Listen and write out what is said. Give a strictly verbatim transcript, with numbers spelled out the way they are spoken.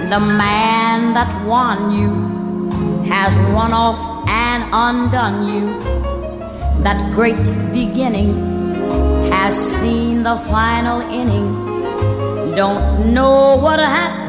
The man that won you has run off and undone you. That great beginning has seen the final inning. Don't know what happened